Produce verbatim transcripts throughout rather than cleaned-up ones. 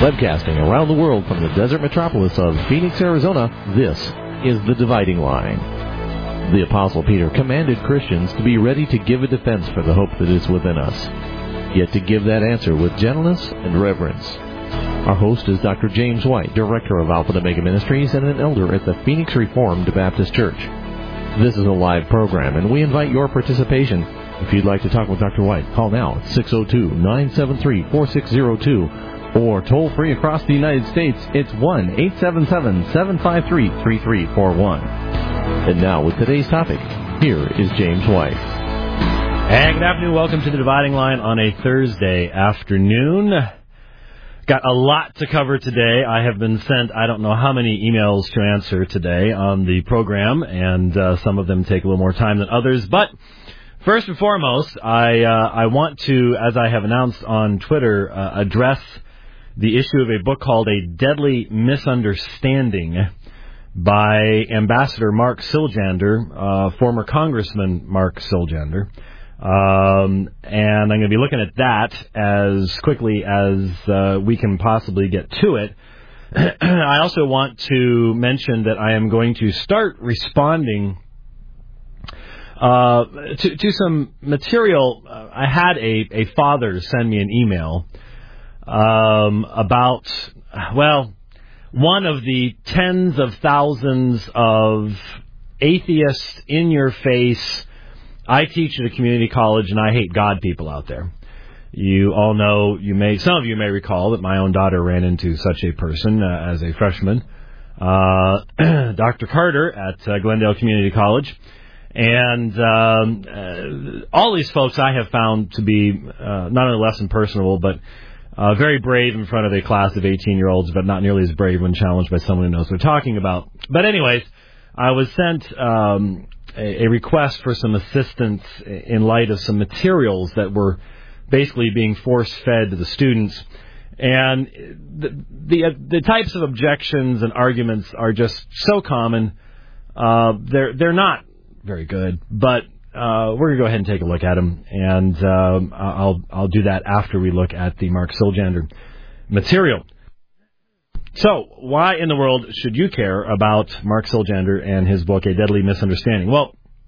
Webcasting around the world from the desert metropolis of Phoenix, Arizona, this is The Dividing Line. The Apostle Peter commanded Christians to be ready to give a defense for the hope that is within us, yet to give that answer with gentleness and reverence. Our host is Doctor James White, Director of Alpha and Omega Ministries and an elder at the Phoenix Reformed Baptist Church. This is a live program, and we invite your participation. If you'd like to talk with Doctor White, call now at six oh two, nine seven three, four six oh two. Or toll-free across the United States, it's one eight seven seven, seven five three, three three four one. And now, with today's topic, here is James White. Hey, good afternoon. Welcome to The Dividing Line on a Thursday afternoon. Got a lot to cover today. I have been sent I don't know how many emails to answer today on the program, and uh, some of them take a little more time than others. But first and foremost, I, uh, I want to, as I have announced on Twitter, uh, address the issue of a book called A Deadly Misunderstanding by Ambassador Mark Siljander, uh, former Congressman Mark Siljander. Um, and I'm going to be looking at that as quickly as uh, we can possibly get to it. I also want to mention that I am going to start responding uh, to, to some material. Uh, I had a, a father send me an email Um, about, well, one of the tens of thousands of atheist, in-your-face, I teach at a community college and I hate God people out there. You all know, you may, some of you may recall that my own daughter ran into such a person uh, as a freshman, uh, Doctor Carter at uh, Glendale Community College. And um, uh, all these folks I have found to be uh, not only less than personable, but Uh, very brave in front of a class of eighteen-year-olds, but not nearly as brave when challenged by someone who knows what they're talking about. But anyways, I was sent um, a, a request for some assistance in light of some materials that were basically being force-fed to the students. And the, the, the types of objections and arguments are just so common. Uh, they're, they're not very good, but Uh, we're going to go ahead and take a look at them, and um, I'll I'll do that after we look at the Mark Siljander material. So, why in the world should you care about Mark Siljander and his book, A Deadly Misunderstanding? Well,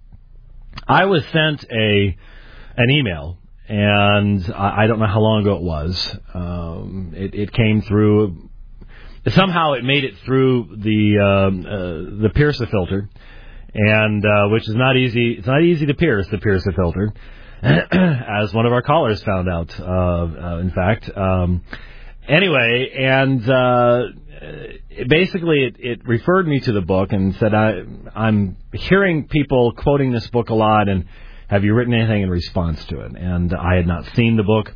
I was sent a an email, and I, I don't know how long ago it was. Um, it, it came through, somehow it made it through the, um, uh, the Pierce filter. And uh, which is not easy. It's not easy to pierce the Pierce filter, as one of our callers found out. Uh, uh, in fact, um, anyway, and uh, basically, it, it referred me to the book and said, I, "I'm hearing people quoting this book a lot, and have you written anything in response to it?" And I had not seen the book,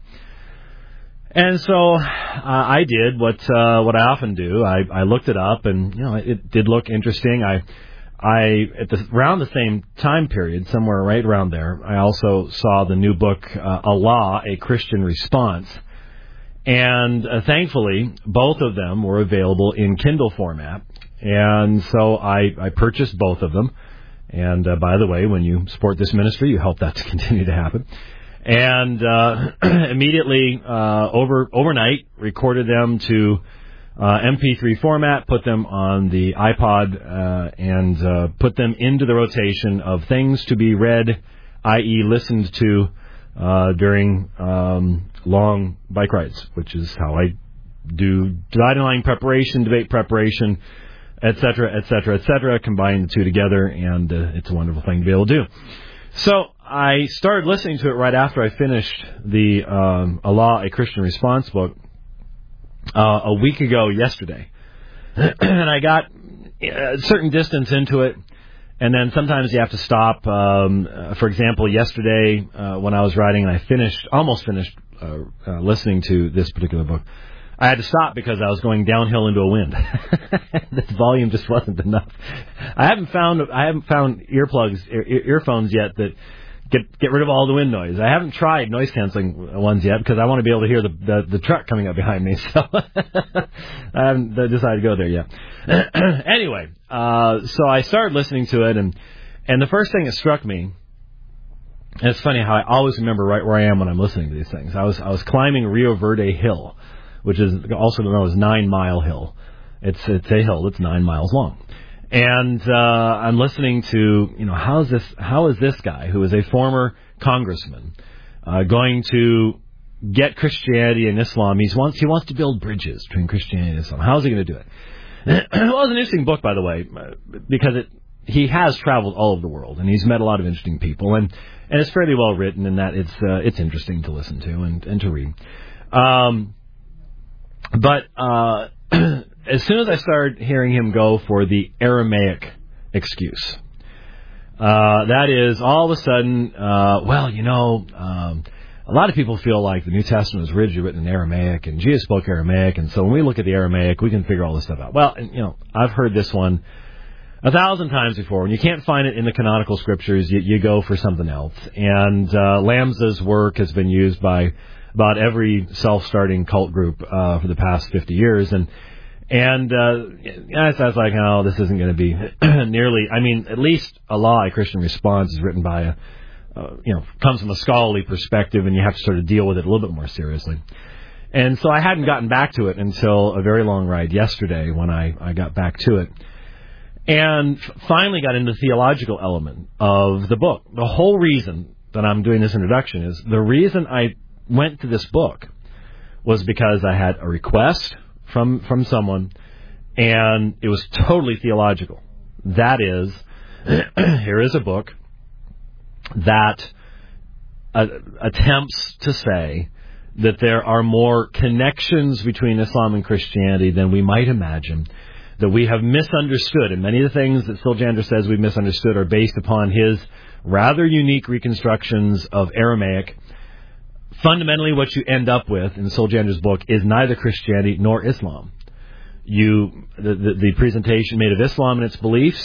and so uh, I did what uh, what I often do. I, I looked it up, and you know, it did look interesting. I I, at the, around the same time period, somewhere right around there, I also saw the new book, uh, Allah, A Christian Response. And uh, thankfully, both of them were available in Kindle format. And so I, I purchased both of them. And uh, by the way, when you support this ministry, you help that to continue to happen. And uh, immediately, uh, over overnight, recorded them to Uh, M P three format, put them on the iPod, uh, and uh, put them into the rotation of things to be read, that is listened to, uh, during um, long bike rides, which is how I do dividing line preparation, debate preparation, et cetera, et cetera, et cetera, combine the two together, and uh, it's a wonderful thing to be able to do. So I started listening to it right after I finished the um, Allah, A Christian Response book. Uh, a week ago yesterday, and I got a certain distance into it, and then sometimes you have to stop. Um, uh, for example, yesterday uh, when I was riding, and I finished, almost finished uh, uh, listening to this particular book, I had to stop because I was going downhill into a wind. The volume just wasn't enough. I haven't found I haven't found earplugs, ear, earphones yet that Get get rid of all the wind noise. I haven't tried noise canceling ones yet because I want to be able to hear the the, the truck coming up behind me. So I haven't decided to go there yet. Anyway, uh, so I started listening to it, and and the first thing that struck me, and it's funny how I always remember right where I am when I'm listening to these things. I was I was climbing Rio Verde Hill which is also known as Nine Mile Hill. It's it's a hill that's nine miles long. And uh, I'm listening to, you know, how is this, how is this guy, who is a former congressman, uh, going to get Christianity and Islam? He wants, he wants to build bridges between Christianity and Islam. How is he going to do it? Well, it was an interesting book, by the way, because it, he has traveled all over the world, and he's met a lot of interesting people, and, and it's fairly well written in that it's uh, it's interesting to listen to and, and to read. Um, but uh, as soon as I started hearing him go for the Aramaic excuse, uh, that is, all of a sudden, uh, well, you know, um, a lot of people feel like the New Testament was originally written in Aramaic, and Jesus spoke Aramaic, and so when we look at the Aramaic, we can figure all this stuff out. Well, and, you know, I've heard this one a thousand times before. When you can't find it in the canonical scriptures, you, you go for something else. And uh, Lambsa's work has been used by about every self-starting cult group uh, for the past fifty years, and and uh, I was like, oh, this isn't going to be nearly. I mean, at least Allah, a Christian Response, is written by a Uh, you know, comes from a scholarly perspective, and you have to sort of deal with it a little bit more seriously. And so I hadn't gotten back to it until a very long ride yesterday when I, I got back to it. And finally got into the theological element of the book. The whole reason that I'm doing this introduction is the reason I went to this book was because I had a request from, from someone, and it was totally theological. That is, here is a book that uh, attempts to say that there are more connections between Islam and Christianity than we might imagine, that we have misunderstood, and many of the things that Siljander says we've misunderstood are based upon his rather unique reconstructions of Aramaic. Fundamentally, what you end up with in Siljander's book is neither Christianity nor Islam. You, the, the, the presentation made of Islam and its beliefs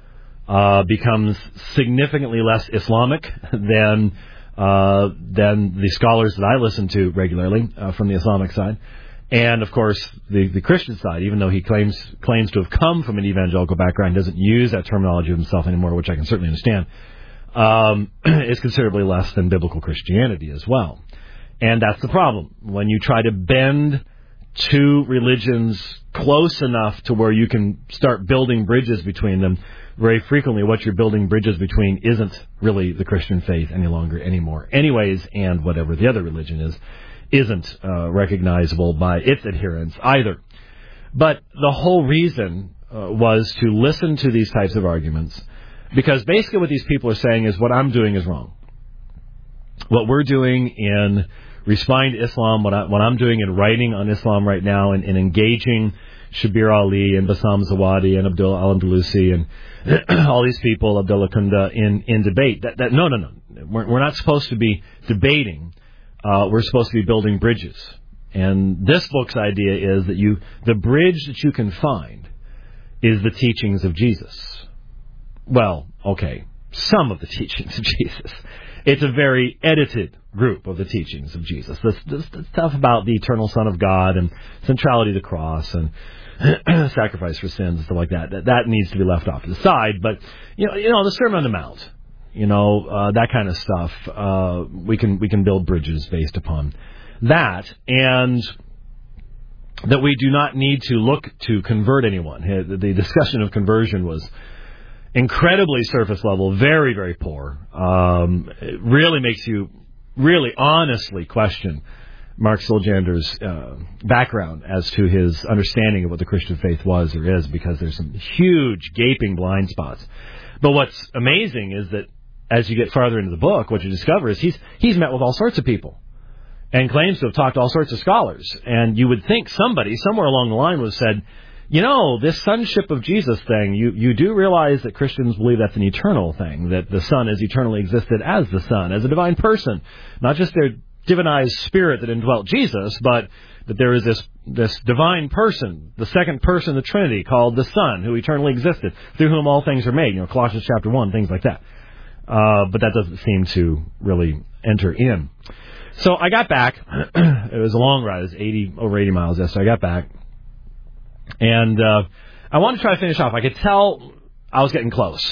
Uh, becomes significantly less Islamic than uh, than the scholars that I listen to regularly uh, from the Islamic side, and of course the, the Christian side. Even though he claims claims to have come from an evangelical background, doesn't use that terminology of himself anymore, which I can certainly understand. Um, is considerably less than biblical Christianity as well, and that's the problem when you try to bend two religions close enough to where you can start building bridges between them. Very frequently, what you're building bridges between isn't really the Christian faith any longer anymore. Anyways, and whatever the other religion is, isn't uh, recognizable by its adherents either. But the whole reason uh, was to listen to these types of arguments, because basically what these people are saying is what I'm doing is wrong. What we're doing in responding to Islam, what, I, what I'm doing in writing on Islam right now, and, and engaging Shabir Ali and Bassam Zawadi and Abdullah Al-Andalusi and all these people, Abdullah Kunda, in, in debate. That, that no, no, no. We're, we're not supposed to be debating. Uh, we're supposed to be building bridges. And this book's idea is that you, the bridge that you can find is the teachings of Jesus. Well, okay, some of the teachings of Jesus. It's a very edited group of the teachings of Jesus. This, this, this stuff about the eternal Son of God and centrality of the cross and sacrifice for sins and stuff like that. That, that needs to be left off to the side. But you know, you know, the Sermon on the Mount, you know, uh, that kind of stuff. Uh, we can we can build bridges based upon that, and that we do not need to look to convert anyone. The discussion of conversion was incredibly surface level, very very poor. Um, it really makes you really honestly question Mark Siljander's uh, background as to his understanding of what the Christian faith was or is, because there's some huge gaping blind spots. But what's amazing is that as you get farther into the book, what you discover is he's he's met with all sorts of people and claims to have talked to all sorts of scholars. And you would think somebody somewhere along the line would have said, you know, this sonship of Jesus thing, you, you do realize that Christians believe that's an eternal thing, that the Son has eternally existed as the Son, as a divine person, not just their divinized spirit that indwelt Jesus, but that there is this this divine person, the second person of the Trinity, called the Son, who eternally existed, through whom all things are made. You know, Colossians chapter one, things like that. Uh, but that doesn't seem to really enter in. So I got back. It was a long ride. It was eighty over eighty miles yesterday. I got back. And uh, I wanted to try to finish off. I could tell I was getting close.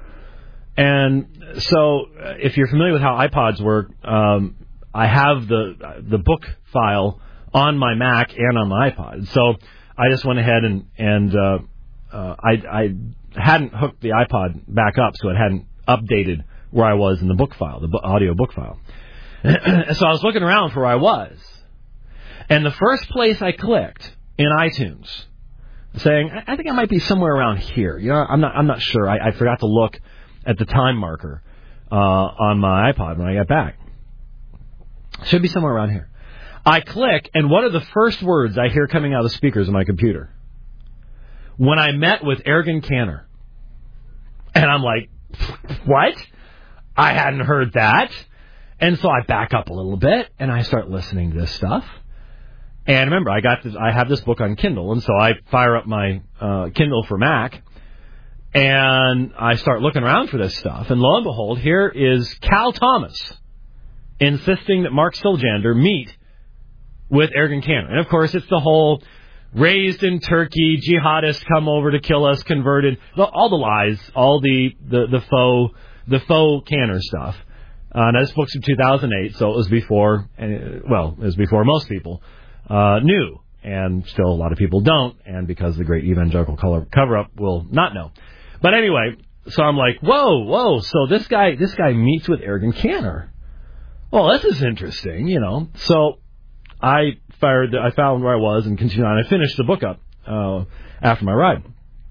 And so if you're familiar with how iPods work, um, I have the the book file on my Mac and on my iPod. So I just went ahead and, and uh, uh, I, I hadn't hooked the iPod back up, so it hadn't updated where I was in the book file, the bo- audio book file. So I was looking around for where I was. And the first place I clicked in iTunes, saying, I think I might be somewhere around here. You know, I'm not I'm not sure. I, I forgot to look at the time marker uh, on my iPod when I got back. Should be somewhere around here. I click, and what are the first words I hear coming out of the speakers of my computer? When I met with Ergen Canner. And I'm like, what? I hadn't heard that. And so I back up a little bit, and I start listening to this stuff. And remember, I got this, I have this book on Kindle, and so I fire up my uh, Kindle for Mac, and I start looking around for this stuff. And lo and behold, here is Cal Thomas insisting that Mark Stiljander meet with Ergen Canner. And, of course, it's the whole raised in Turkey, jihadists come over to kill us, converted, all the lies, all the, the, the faux the faux Canner stuff. Uh, now, this book's from two thousand eight, so it was before, well, it was before most people uh, knew, and still a lot of people don't, and because the great evangelical color cover-up will not know. But anyway, so I'm like, whoa, whoa, so this guy this guy meets with Ergen Canner. Well, this is interesting, you know. So I fired, I found where I was and continued on. I finished the book up uh, after my ride.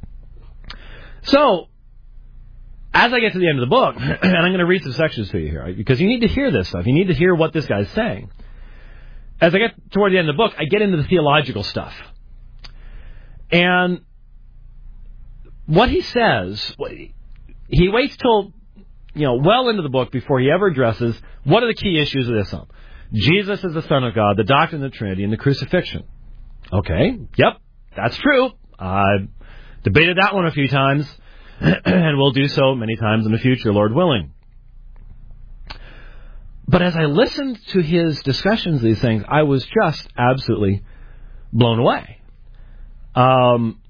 So, as I get to the end of the book, and I'm going to read some sections to you here, right, because you need to hear this stuff. You need to hear what this guy's saying. As I get toward the end of the book, I get into the theological stuff. And what he says, he waits till, you know, well into the book before he ever addresses what are the key issues of this psalm. Jesus is the Son of God, the doctrine of the Trinity, and the crucifixion. Okay, yep, that's true. I've debated that one a few times. And we'll do so many times in the future, Lord willing. But as I listened to his discussions of these things, I was just absolutely blown away. Um,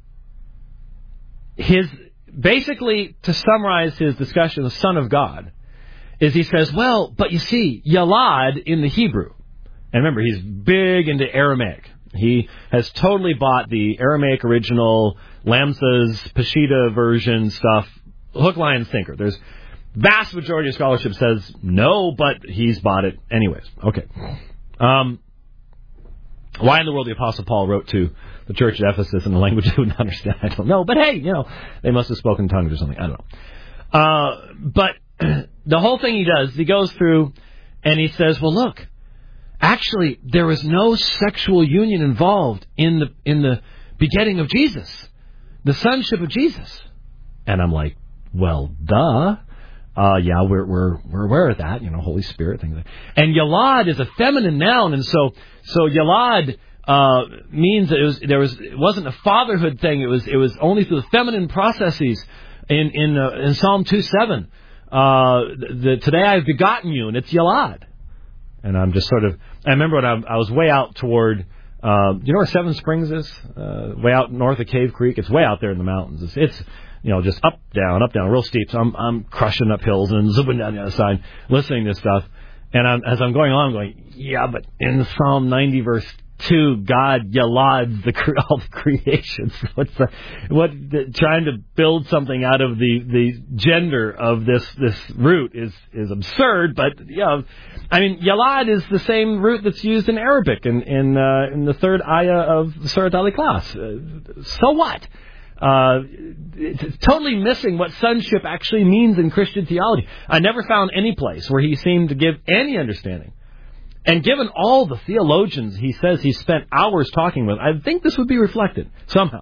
his basically, to summarize his discussion of the Son of God, is he says, well, but you see, Yalad in the Hebrew, and remember, he's big into Aramaic. He has totally bought the Aramaic original, Lamsa's Peshitta version stuff, hook, line, sinker. There's vast majority of scholarship says no, but he's bought it anyways. Okay. Um, why in the world the Apostle Paul wrote to the church at Ephesus in a language they would not understand, I don't know. But hey, you know, they must have spoken tongues or something. I don't know. Uh, but the whole thing he does, he goes through and he says, well, look, actually, there was no sexual union involved in the in the begetting of Jesus, the sonship of Jesus. And I'm like, well, duh. Uh, yeah, we're we're we're aware of that, you know, Holy Spirit, things like that. And Yalad is a feminine noun, and so so Yalad uh, means that it was there was it wasn't a fatherhood thing. It was it was only through the feminine processes. In in uh, in Psalm two seven, uh, the, today I've begotten you, and it's Yalad. And I'm just sort of, I remember when I, I was way out toward, uh, you know where Seven Springs is? Uh, way out north of Cave Creek. It's way out there in the mountains. It's, it's you know, just up, down, up, down, real steep. So I'm, I'm crushing up hills and zooming down the other side, listening to stuff. And I'm, as I'm going on, I'm going, yeah, but in Psalm ninety, verse two, God Yalads the all the creations. What's the, what the, trying to build something out of the, the gender of this this root is is absurd. But yeah, I mean, Yalad is the same root that's used in Arabic in in, uh, in the third ayah of Surat Al-Ikhlas. Uh, so what? Uh, it's totally missing what sonship actually means in Christian theology. I never found any place where he seemed to give any understanding. And given all the theologians he says he spent hours talking with, I think this would be reflected somehow.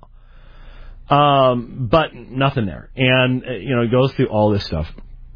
Um, but nothing there. And, uh, you know, he goes through all this stuff.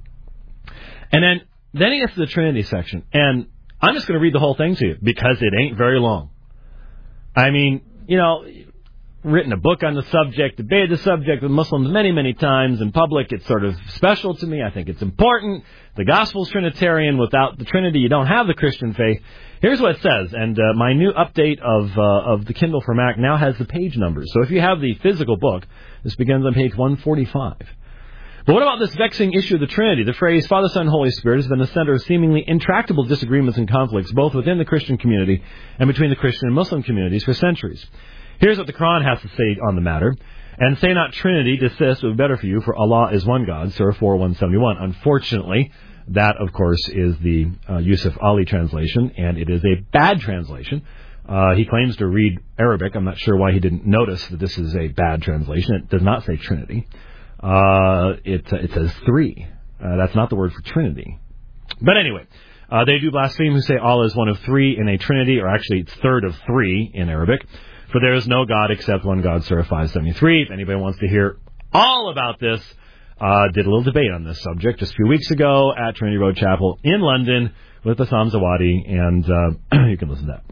And then, then he gets to the Trinity section. And I'm just going to read the whole thing to you because it ain't very long. I mean, you know, written a book on the subject, debated the subject with Muslims many, many times in public. It's sort of special to me. I think it's important. The gospel's Trinitarian. Without the Trinity, you don't have the Christian faith. Here's what it says, and uh, my new update of uh, of the Kindle for Mac now has the page numbers. So if you have the physical book, this begins on page one forty-five. But what about this vexing issue of the Trinity? The phrase Father, Son, Holy Spirit has been the center of seemingly intractable disagreements and conflicts, both within the Christian community and between the Christian and Muslim communities for centuries. Here's what the Quran has to say on the matter. And say not Trinity, desist, it would be better for you, for Allah is one God, Surah four, one seventy-one. Unfortunately, that, of course, is the uh, Yusuf Ali translation, and it is a bad translation. Uh, he claims to read Arabic. I'm not sure why he didn't notice that this is a bad translation. It does not say Trinity. Uh, it, uh, it says three. Uh, that's not the word for Trinity. But anyway, uh, they do blaspheme who say Allah is one of three in a Trinity, or actually it's third of three in Arabic. For there is no God except one God, Surah five seventy-three. If anybody wants to hear all about this, uh, did a little debate on this subject just a few weeks ago at Trinity Road Chapel in London with Bassam Zawadi, and uh, you can listen to that.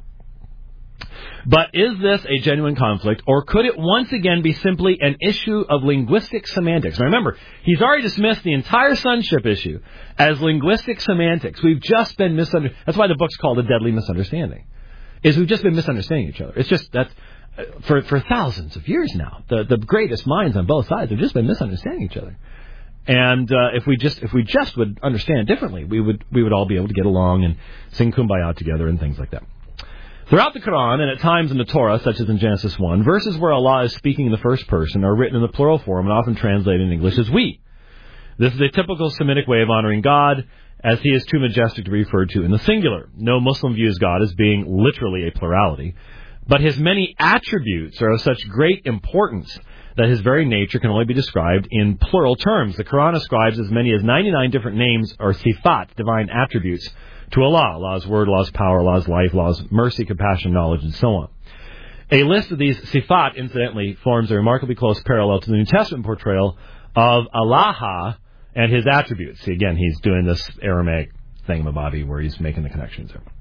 But is this a genuine conflict, or could it once again be simply an issue of linguistic semantics? Now remember, he's already dismissed the entire sonship issue as linguistic semantics. We've just been misunderstanding. That's why the book's called A Deadly Misunderstanding, is we've just been misunderstanding each other. It's just that uh, for for thousands of years now, the, the greatest minds on both sides have just been misunderstanding each other. And uh, if we just if we just would understand differently, we would we would all be able to get along and sing Kumbaya together and things like that. Throughout the Quran, and at times in the Torah, such as in Genesis one, verses where Allah is speaking in the first person are written in the plural form and often translated in English as we. This is a typical Semitic way of honoring God, as he is too majestic to be referred to in the singular. No Muslim views God as being literally a plurality, but his many attributes are of such great importance that his very nature can only be described in plural terms. The Quran ascribes as many as ninety-nine different names or sifat, divine attributes, to Allah. Allah's word, Allah's power, Allah's life, Allah's mercy, compassion, knowledge, and so on. A list of these sifat, incidentally, forms a remarkably close parallel to the New Testament portrayal of Allah and his attributes. See, again, he's doing this Aramaic thingamabobby where he's making the connections there.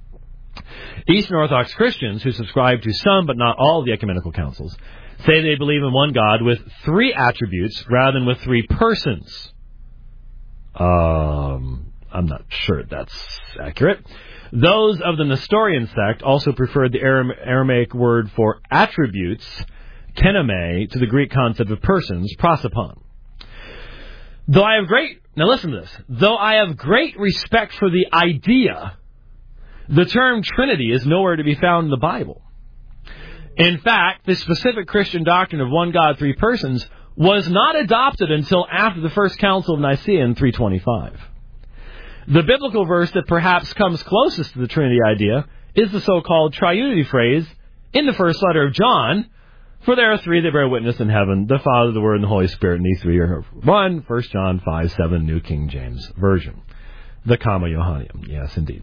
Eastern Orthodox Christians, who subscribe to some but not all of the ecumenical councils, say they believe in one God with three attributes rather than with three persons. Um... I'm not sure that's accurate. Those of the Nestorian sect also preferred the Aramaic word for attributes, kename, to the Greek concept of persons, prosopon. Though I have great, now listen to this, though I have great respect for the idea, the term Trinity is nowhere to be found in the Bible. In fact, the specific Christian doctrine of one God, three persons was not adopted until after the First Council of Nicaea in three twenty-five. The biblical verse that perhaps comes closest to the Trinity idea is the so-called triunity phrase in the first letter of John, for there are three that bear witness in heaven, the Father, the Word, and the Holy Spirit, and these three are one, First John five seven, New King James Version. The Comma Johannium. Yes, indeed.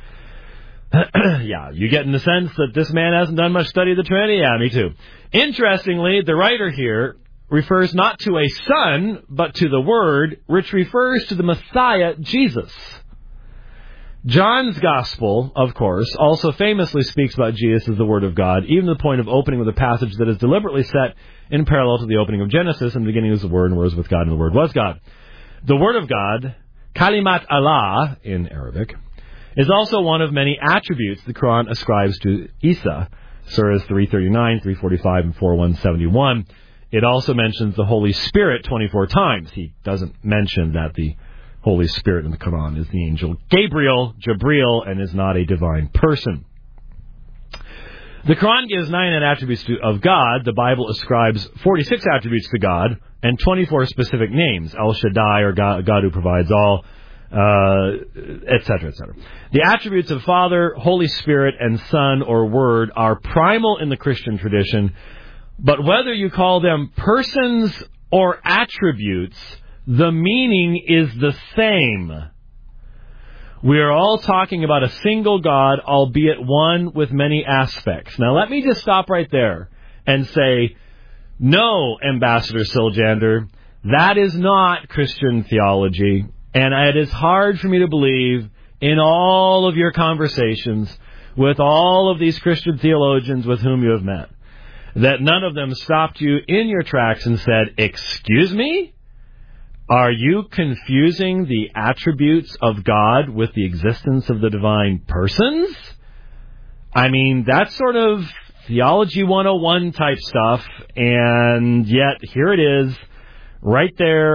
Yeah, you get in the sense that this man hasn't done much study of the Trinity? Yeah, me too. Interestingly, the writer here refers not to a son, but to the Word, which refers to the Messiah, Jesus. John's Gospel, of course, also famously speaks about Jesus as the Word of God, even to the point of opening with a passage that is deliberately set in parallel to the opening of Genesis. In the beginning was the Word, and the Word was with God, and the Word was God. The Word of God, Kalimat Allah in Arabic, is also one of many attributes the Quran ascribes to Isa, Surahs three thirty-nine, three forty-five, and four one seventy-one. It also mentions the Holy Spirit twenty-four times. He doesn't mention that the Holy Spirit in the Quran is the angel Gabriel, Jabril, and is not a divine person. The Quran gives ninety-nine attributes to, of God. The Bible ascribes forty-six attributes to God and twenty-four specific names, El Shaddai, or God, God who provides all, uh, et cetera, et cetera. The attributes of Father, Holy Spirit, and Son or Word are primal in the Christian tradition. But whether you call them persons or attributes, the meaning is the same. We are all talking about a single God, albeit one with many aspects. Now, let me just stop right there and say, no, Ambassador Siljander, that is not Christian theology, and it is hard for me to believe in all of your conversations with all of these Christian theologians with whom you have met, that none of them stopped you in your tracks and said, excuse me? Are you confusing the attributes of God with the existence of the divine persons? I mean, that's sort of Theology one oh one type stuff, and yet here it is, right there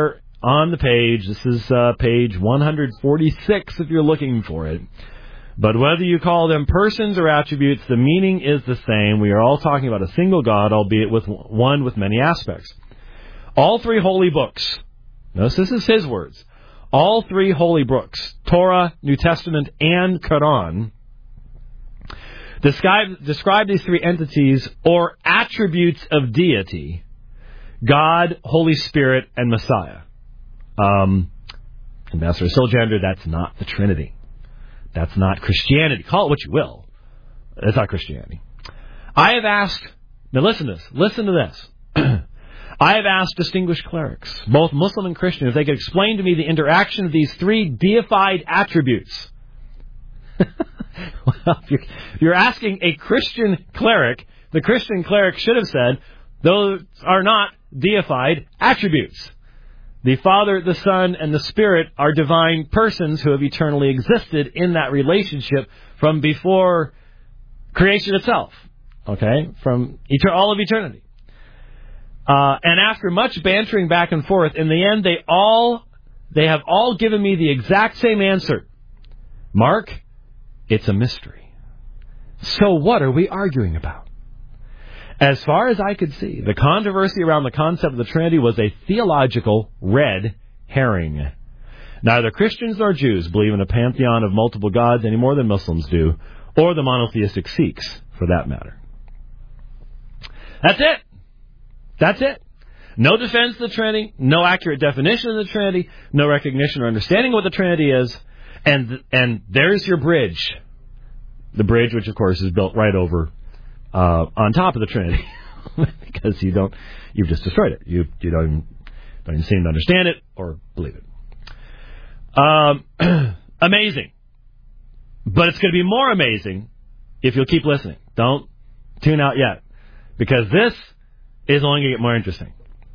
on the page. This is uh, page one forty-six if you're looking for it. But whether you call them persons or attributes, the meaning is the same. We are all talking about a single God, albeit with one with many aspects. All three holy books, notice this is his words, all three holy books, Torah, New Testament, and Quran, describe, describe these three entities or attributes of deity: God, Holy Spirit, and Messiah. Um, Ambassador Sojourner, that's not the Trinity. That's not Christianity. Call it what you will. It's not Christianity. I have asked, now listen to this, listen to this. I have asked distinguished clerics, both Muslim and Christian, if they could explain to me the interaction of these three deified attributes. Well, if you're, if you're asking a Christian cleric, the Christian cleric should have said, those are not deified attributes. The Father, the Son, and the Spirit are divine persons who have eternally existed in that relationship from before creation itself. Okay? From eter- all of eternity. Uh, and after much bantering back and forth, in the end, they all, they have all given me the exact same answer. Mark, it's a mystery. So what are we arguing about? As far as I could see, the controversy around the concept of the Trinity was a theological red herring. Neither Christians nor Jews believe in a pantheon of multiple gods any more than Muslims do, or the monotheistic Sikhs, for that matter. That's it. That's it. No defense of the Trinity, no accurate definition of the Trinity, no recognition or understanding of what the Trinity is, and and there's your bridge. The bridge, which of course is built right over Uh, on top of the Trinity, because you don't, you've just destroyed it. You you don't even, don't even seem to understand it or believe it. Um, amazing, but it's going to be more amazing if you'll keep listening. Don't tune out yet, because this is only going to get more interesting.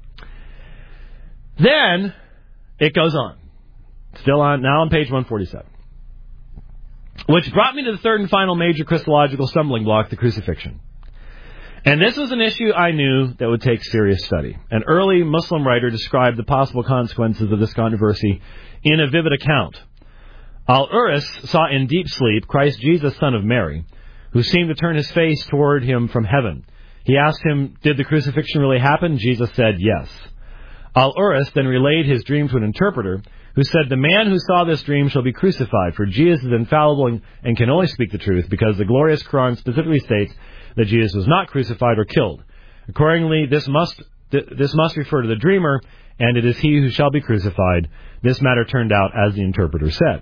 Then it goes on, still on now on page one forty-seven, which brought me to the third and final major Christological stumbling block: the crucifixion. And this was an issue I knew that would take serious study. An early Muslim writer described the possible consequences of this controversy in a vivid account. Al-Uris saw in deep sleep Christ Jesus, son of Mary, who seemed to turn his face toward him from heaven. He asked him, did the crucifixion really happen? Jesus said, yes. Al-Uris then relayed his dream to an interpreter, who said, the man who saw this dream shall be crucified, for Jesus is infallible and, and can only speak the truth, because the glorious Quran specifically states that Jesus was not crucified or killed. Accordingly, this must th- this must refer to the dreamer, and it is he who shall be crucified. This matter turned out as the interpreter said.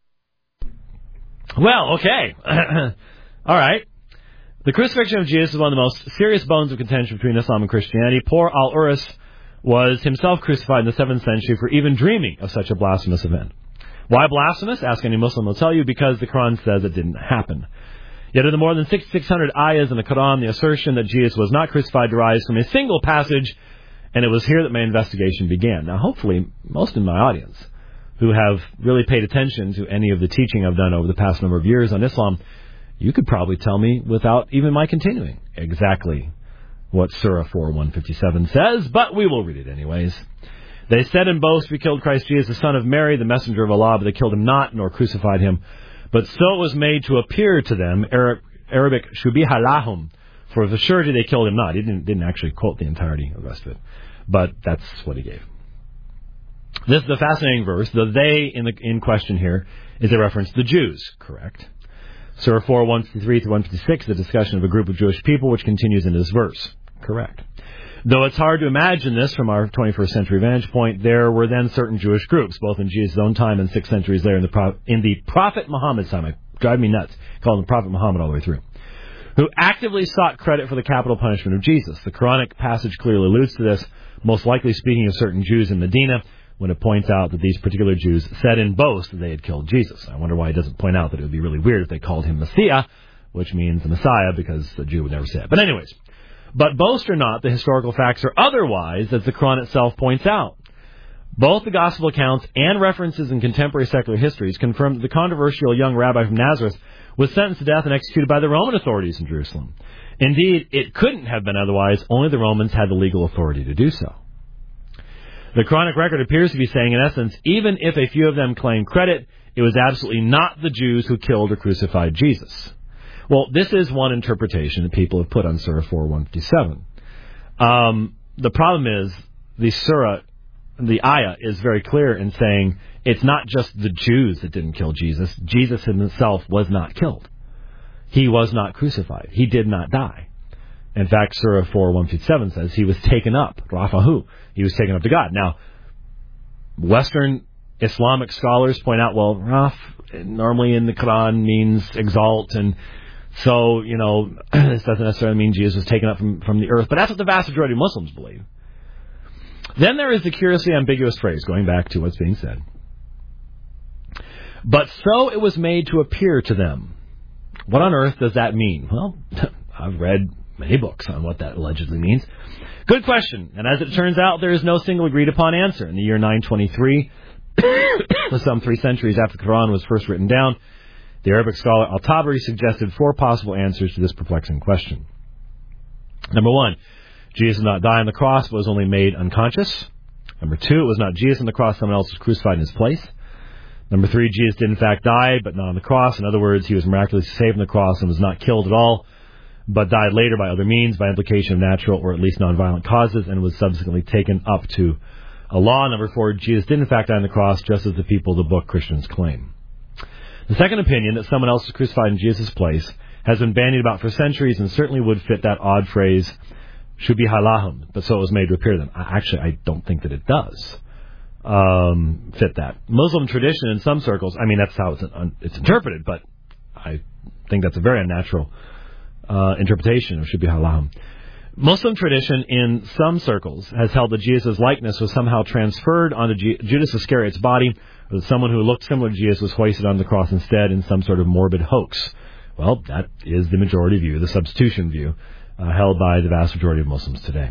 Well, okay. All right. The crucifixion of Jesus is one of the most serious bones of contention between Islam and Christianity. Poor Al-Uris was himself crucified in the seventh century for even dreaming of such a blasphemous event. Why blasphemous? Ask any Muslim, will tell you, because the Quran says it didn't happen. Yet in the more than sixty-six hundred ayahs in the Quran, the assertion that Jesus was not crucified derives from a single passage, and it was here that my investigation began. Now, hopefully, most of my audience who have really paid attention to any of the teaching I've done over the past number of years on Islam, you could probably tell me, without even my continuing, exactly what Surah four one fifty-seven says, but we will read it anyways. They said in boast, we killed Christ Jesus, the son of Mary, the messenger of Allah, but they killed him not, nor crucified him. But so it was made to appear to them, Arabic, shubiha lahum, for of a surety they killed him not. He didn't, didn't actually quote the entirety of the rest of it, but that's what he gave. This is the fascinating verse. The they in the in question here is a reference to the Jews, correct? Surah four, one fifty-three through one fifty-six, the discussion of a group of Jewish people, which continues in this verse, correct? Though it's hard to imagine this from our twenty-first century vantage point, there were then certain Jewish groups, both in Jesus' own time and six centuries later in the, Pro- in the Prophet Muhammad's time. It drive me nuts, calling the Prophet Muhammad all the way through, who actively sought credit for the capital punishment of Jesus. The Quranic passage clearly alludes to this, most likely speaking of certain Jews in Medina, when it points out that these particular Jews said in boast that they had killed Jesus. I wonder why it doesn't point out that it would be really weird if they called him Messiah, which means the Messiah, because a Jew would never say it. But anyways, but boast or not, the historical facts are otherwise, as the Quran itself points out. Both the gospel accounts and references in contemporary secular histories confirm that the controversial young rabbi from Nazareth was sentenced to death and executed by the Roman authorities in Jerusalem. Indeed, it couldn't have been otherwise. Only the Romans had the legal authority to do so. The Quranic record appears to be saying, in essence, even if a few of them claim credit, it was absolutely not the Jews who killed or crucified Jesus. Well, this is one interpretation that people have put on Surah four one fifty-seven. Um, the problem is, the Surah, the ayah, is very clear in saying it's not just the Jews that didn't kill Jesus. Jesus himself was not killed. He was not crucified. He did not die. In fact, Surah four one fifty-seven says he was taken up, Rafahu. He was taken up to God. Now, Western Islamic scholars point out, well, Raf normally in the Quran means exalt, and so, you know, this doesn't necessarily mean Jesus was taken up from, from the earth, but that's what the vast majority of Muslims believe. Then there is the curiously ambiguous phrase, going back to what's being said. But so it was made to appear to them. What on earth does that mean? Well, I've read many books on what that allegedly means. Good question. And as it turns out, there is no single agreed upon answer. In the year nine twenty-three, some three centuries after the Quran was first written down, the Arabic scholar Al-Tabari suggested four possible answers to this perplexing question. Number one, Jesus did not die on the cross, but was only made unconscious. Number two, it was not Jesus on the cross, someone else was crucified in his place. Number three, Jesus did in fact die, but not on the cross. In other words, he was miraculously saved on the cross and was not killed at all, but died later by other means, by implication of natural or at least nonviolent causes, and was subsequently taken up to Allah. Number four, Jesus did in fact die on the cross, just as the people of the book Christians claim. The second opinion, that someone else was crucified in Jesus' place, has been bandied about for centuries and certainly would fit that odd phrase, Shubiha lahum, but so it was made to appear to them. Actually, I don't think that it does um, fit that. Muslim tradition in some circles, I mean, that's how it's, un- it's interpreted, but I think that's a very unnatural uh, interpretation of Shubiha lahum. Muslim tradition in some circles has held that Jesus' likeness was somehow transferred onto G- Judas Iscariot's body, or that someone who looked similar to Jesus was hoisted on the cross instead in some sort of morbid hoax. Well, that is the majority view, the substitution view, uh, held by the vast majority of Muslims today.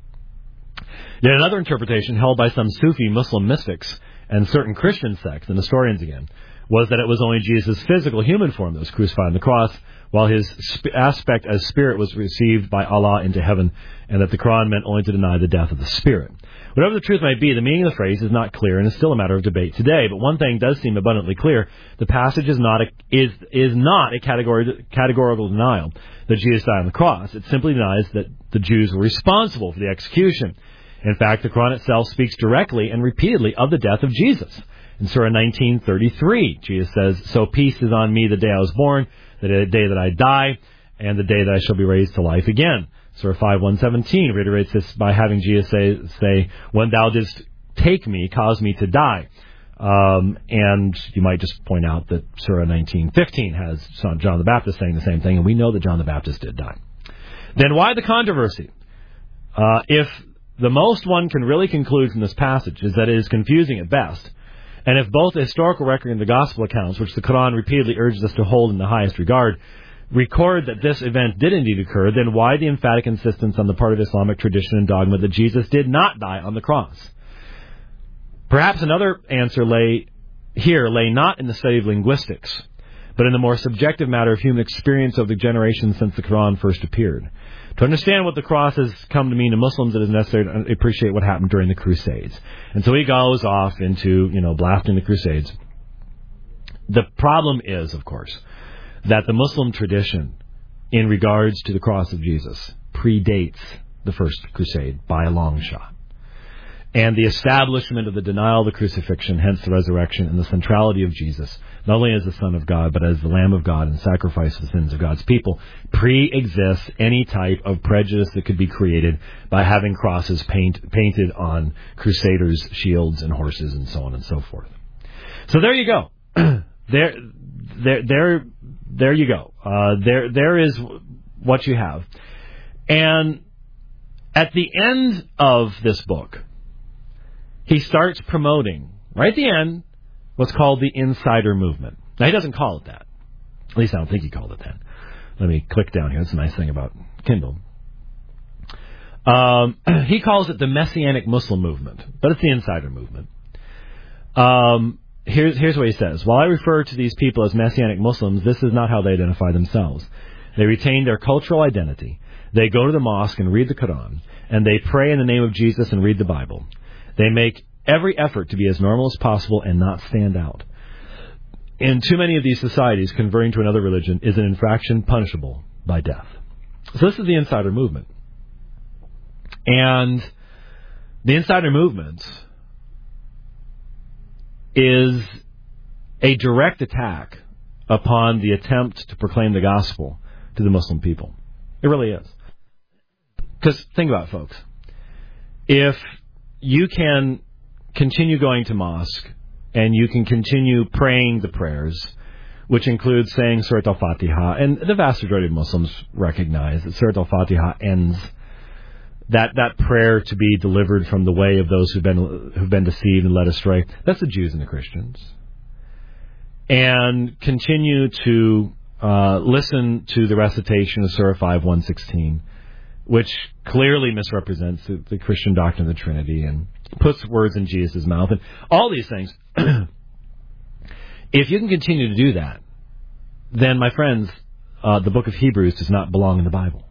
Yet another interpretation held by some Sufi Muslim mystics and certain Christian sects and historians again was that it was only Jesus' physical human form that was crucified on the cross, while his sp- aspect as spirit was received by Allah into heaven, and that the Quran meant only to deny the death of the spirit. Whatever the truth might be, the meaning of the phrase is not clear and is still a matter of debate today. But one thing does seem abundantly clear: the passage is not a, is is not a category, categorical denial that Jesus died on the cross. It simply denies that the Jews were responsible for the execution. In fact, the Quran itself speaks directly and repeatedly of the death of Jesus. In Surah nineteen thirty-three, Jesus says, "So peace is on me the day I was born, the day that I die, and the day that I shall be raised to life again." Surah five one seventeen reiterates this by having Jesus say, say "When thou didst take me, cause me to die." Um, and you might just point out that Surah nineteen fifteen has John the Baptist saying the same thing, and we know that John the Baptist did die. Then why the controversy? Uh, if the most one can really conclude from this passage is that it is confusing at best, and if both the historical record and the gospel accounts, which the Quran repeatedly urges us to hold in the highest regard, record that this event did indeed occur, then why the emphatic insistence on the part of Islamic tradition and dogma that Jesus did not die on the cross? Perhaps another answer lay here lay not in the study of linguistics, but in the more subjective matter of human experience of the generations since the Quran first appeared. To understand what the cross has come to mean to Muslims, it is necessary to appreciate what happened during the Crusades. And so he goes off into, you know, blasting the Crusades. The problem is, of course, that the Muslim tradition in regards to the cross of Jesus predates the First Crusade by a long shot. And the establishment of the denial of the crucifixion, hence the resurrection, and the centrality of Jesus, not only as the Son of God, but as the Lamb of God and sacrifice for the sins of God's people, pre-exists any type of prejudice that could be created by having crosses paint, painted on crusaders' shields and horses and so on and so forth. So there you go. there, there, there, there you go. Uh, there, there is what you have. And at the end of this book, he starts promoting, right at the end, what's called the insider movement. Now, he doesn't call it that. At least I don't think he called it that. Let me click down here. That's a nice thing about Kindle. Um, he calls it the Messianic Muslim movement, but it's the insider movement. Um, here's, here's what he says. While I refer to these people as Messianic Muslims, this is not how they identify themselves. They retain their cultural identity. They go to the mosque and read the Quran, and they pray in the name of Jesus and read the Bible. They make every effort to be as normal as possible and not stand out. In too many of these societies, converting to another religion is an infraction punishable by death. So this is the insider movement. And the insider movement is a direct attack upon the attempt to proclaim the gospel to the Muslim people. It really is. Because think about it, folks. If you can continue going to mosque and you can continue praying the prayers, which include saying Surat al-Fatiha, and the vast majority of Muslims recognize that Surat al-Fatiha ends that, that prayer to be delivered from the way of those who've been who've been deceived and led astray. That's the Jews and the Christians. And continue to uh, listen to the recitation of Surah five, one sixteen, which clearly misrepresents the, the Christian doctrine of the Trinity and puts words in Jesus' mouth, and all these things. If you can continue to do that, then, my friends, uh, the book of Hebrews does not belong in the Bible.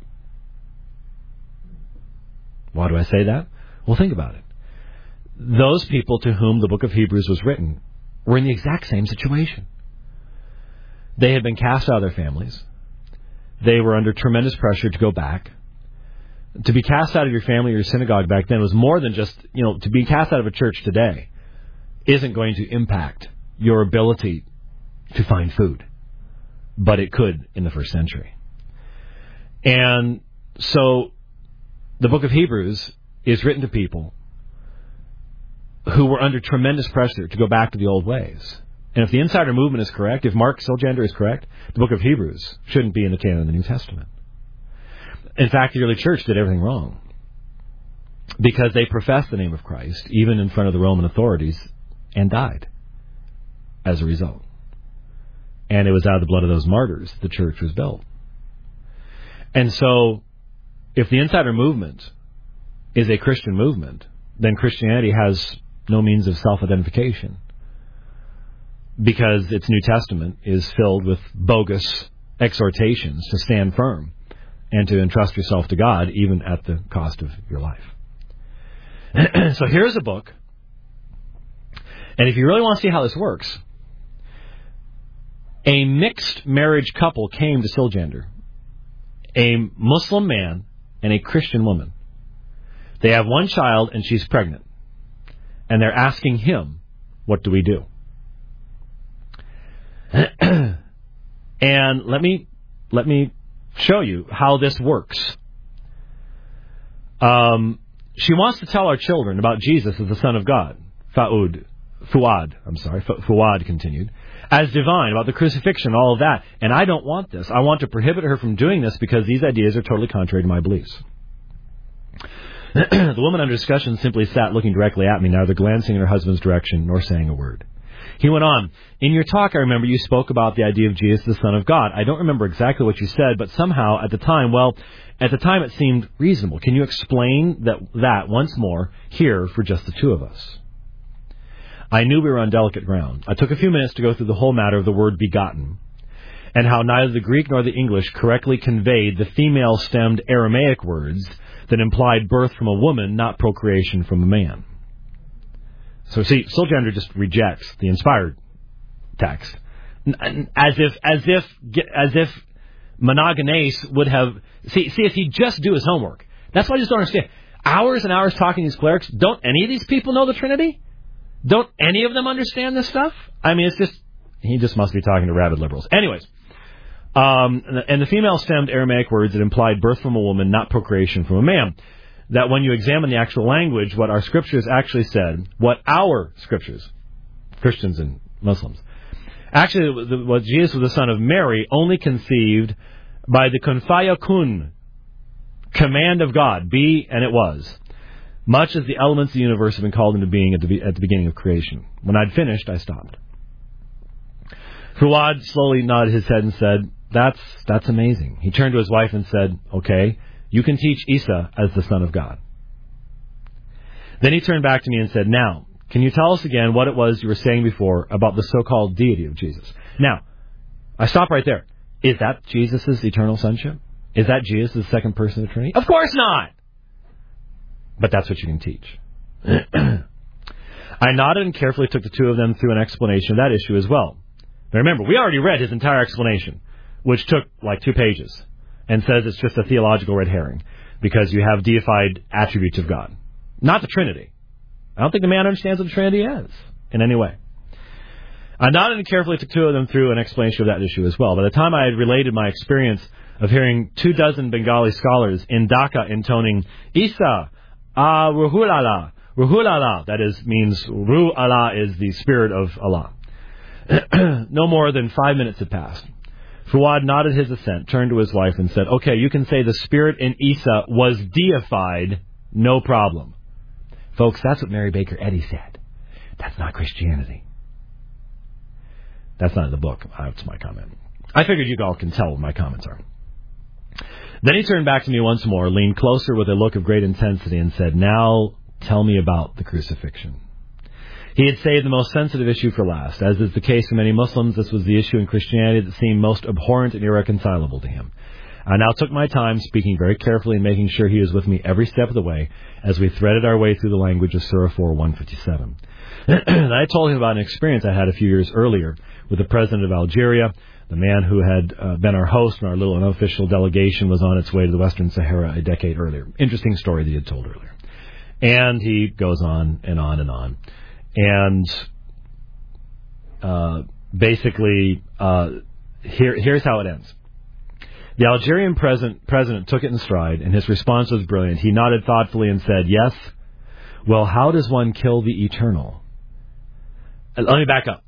Why do I say that? Well, think about it. Those people to whom the book of Hebrews was written were in the exact same situation. They had been cast out of their families. They were under tremendous pressure to go back. To be cast out of your family or your synagogue back then was more than just, you know, to be cast out of a church today isn't going to impact your ability to find food. But it could in the first century. And so the book of Hebrews is written to people who were under tremendous pressure to go back to the old ways. And if the insider movement is correct, if Mark Sojourner is correct, the book of Hebrews shouldn't be in the canon of the New Testament. In fact, the early church did everything wrong because they professed the name of Christ, even in front of the Roman authorities, and died as a result. And it was out of the blood of those martyrs the church was built. And so, if the insider movement is a Christian movement, then Christianity has no means of self-identification because its New Testament is filled with bogus exhortations to stand firm and to entrust yourself to God, even at the cost of your life. So here's a book, and if you really want to see how this works, a mixed marriage couple came to Siljander, a Muslim man and a Christian woman. They have one child, and she's pregnant. And they're asking him, what do we do? And let me let me show you how this works. Um, she wants to tell our children about Jesus as the Son of God. Fa'ud, Fuad, I'm sorry, Fuad continued, as divine, about the crucifixion, all of that. And I don't want this. I want to prohibit her from doing this because these ideas are totally contrary to my beliefs. The woman under discussion simply sat looking directly at me, neither glancing in her husband's direction nor saying a word. He went on, in your talk, I remember you spoke about the idea of Jesus, the Son of God. I don't remember exactly what you said, but somehow at the time, well, at the time it seemed reasonable. Can you explain that, that once more here for just the two of us? I knew we were on delicate ground. I took a few minutes to go through the whole matter of the word begotten, and how neither the Greek nor the English correctly conveyed the female-stemmed Aramaic words that implied birth from a woman, not procreation from a man. So see, Siljander just rejects the inspired text, as if, as if, as if Monogenes would have. See, see, if he'd just do his homework. That's why I just don't understand. Hours and hours talking to these clerics. Don't any of these people know the Trinity? Don't any of them understand this stuff? I mean, it's just he just must be talking to rabid liberals. Anyways, um, and the female-stemmed Aramaic words that implied birth from a woman, not procreation from a man. That when you examine the actual language, what our scriptures actually said, what our scriptures, Christians and Muslims, actually what Jesus was the son of Mary, only conceived by the kun fayakun, command of God, be and it was, much as the elements of the universe have been called into being at the, at the beginning of creation. When I'd finished, I stopped. Fuad slowly nodded his head and said, that's, that's amazing. He turned to his wife and said, okay, you can teach Isa as the Son of God. Then he turned back to me and said, now, can you tell us again what it was you were saying before about the so-called deity of Jesus? Now, I stop right there. Is that Jesus' eternal sonship? Is that Jesus, the second person of the Trinity? Of course not! But that's what you can teach. I nodded and carefully took the two of them through an explanation of that issue as well. Now remember, we already read his entire explanation, which took like two pages, and says it's just a theological red herring, because you have deified attributes of God, not the Trinity. I don't think the man understands what the Trinity is in any way. I nodded and carefully took two of them through an explanation of that issue as well. By the time I had related my experience of hearing two dozen Bengali scholars in Dhaka intoning Isa, Ah Ruhulala, Ruhulala, that is, means Ruh Allah is the spirit of Allah. No more than five minutes had passed. Fuad nodded his assent, turned to his wife and said, okay, you can say the spirit in Isa was deified, no problem. Folks, that's what Mary Baker Eddy said. That's not Christianity. That's not in the book. That's my comment. I figured you all can tell what my comments are. Then he turned back to me once more, leaned closer with a look of great intensity, and said, now tell me about the crucifixion. He had saved the most sensitive issue for last. As is the case for many Muslims, this was the issue in Christianity that seemed most abhorrent and irreconcilable to him. I now took my time, speaking very carefully and making sure he was with me every step of the way as we threaded our way through the language of Surah four, one fifty-seven. I told him about an experience I had a few years earlier with the president of Algeria. The man who had uh, been our host in our little unofficial delegation was on its way to the Western Sahara a decade earlier. Interesting story that he had told earlier. And he goes on and on and on. And uh, basically, uh, here, here's how it ends. The Algerian president, president took it in stride, and his response was brilliant. He nodded thoughtfully and said, yes, well, how does one kill the eternal? Uh, let me back up,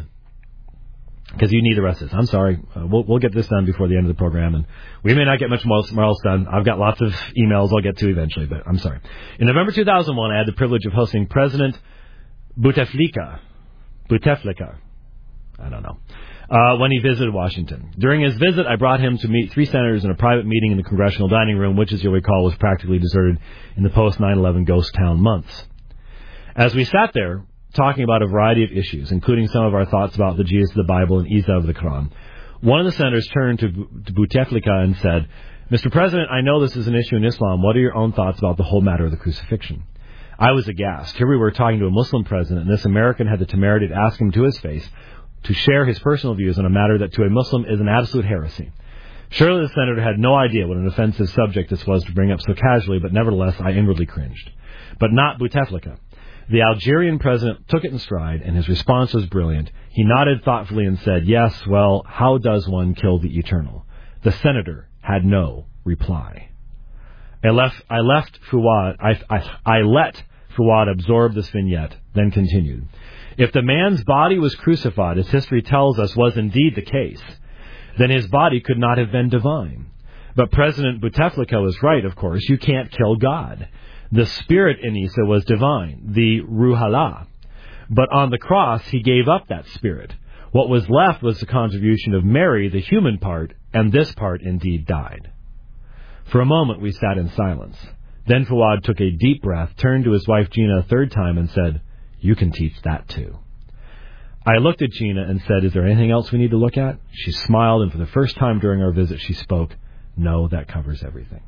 because you need the rest of this. I'm sorry. Uh, we'll, we'll get this done before the end of the program, and we may not get much more else done. I've got lots of emails I'll get to eventually, but I'm sorry. In November two thousand one, I had the privilege of hosting President Bouteflika, Bouteflika, I don't know, uh, when he visited Washington. During his visit, I brought him to meet three senators in a private meeting in the congressional dining room, which, as you'll recall, was practically deserted in the post nine eleven ghost town months. As we sat there, talking about a variety of issues, including some of our thoughts about the Jesus of the Bible and Isa of the Quran, one of the senators turned to, to Bouteflika and said, Mister President, I know this is an issue in Islam. What are your own thoughts about the whole matter of the crucifixion? I was aghast. Here we were talking to a Muslim president, and this American had the temerity to ask him to his face to share his personal views on a matter that to a Muslim is an absolute heresy. Surely the senator had no idea what an offensive subject this was to bring up so casually, but nevertheless I inwardly cringed. But not Bouteflika. The Algerian president took it in stride, and his response was brilliant. He nodded thoughtfully and said, yes, well, how does one kill the eternal? The senator had no reply. I left, I left Fuad, I, I, I let Fuad absorb this vignette, then continued. If the man's body was crucified, as history tells us was indeed the case, then his body could not have been divine. But President Bouteflika was right, of course. You can't kill God. The spirit in Isa was divine, the Ruh Allah. But on the cross, he gave up that spirit. What was left was the contribution of Mary, the human part, and this part indeed died. For a moment, we sat in silence. Then Fuad took a deep breath, turned to his wife Gina a third time, and said, you can teach that too. I looked at Gina and said, is there anything else we need to look at? She smiled, and for the first time during our visit, she spoke, no, that covers everything.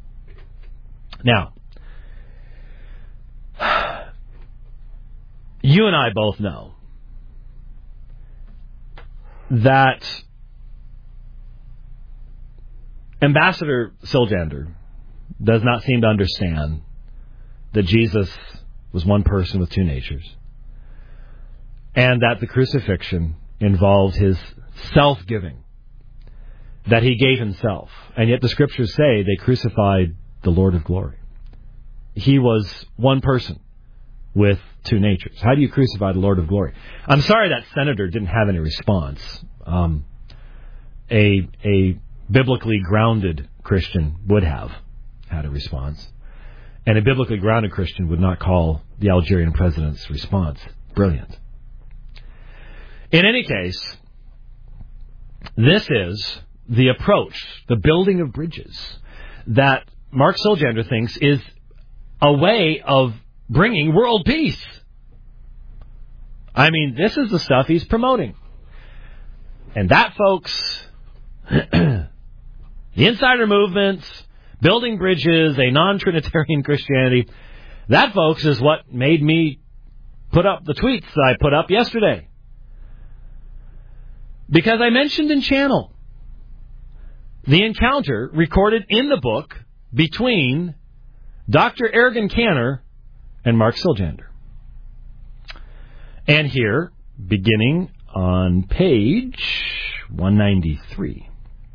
Now, you and I both know that Ambassador Siljander does not seem to understand that Jesus was one person with two natures, and that the crucifixion involved his self-giving, that he gave himself. And yet the scriptures say they crucified the Lord of glory. He was one person with two natures. How do you crucify the Lord of glory? I'm sorry that senator didn't have any response. Um, a, a biblically grounded Christian would have had a response. And a biblically grounded Christian would not call the Algerian president's response brilliant. In any case, this is the approach, the building of bridges, that Mark Siljander thinks is a way of bringing world peace. I mean, this is the stuff he's promoting. And that, folks, the insider movements, building bridges, a non-Trinitarian Christianity, that, folks, is what made me put up the tweets that I put up yesterday. Because I mentioned in channel the encounter recorded in the book between Doctor Ergen Cantor and Mark Siljander. And here, beginning on page one ninety-three.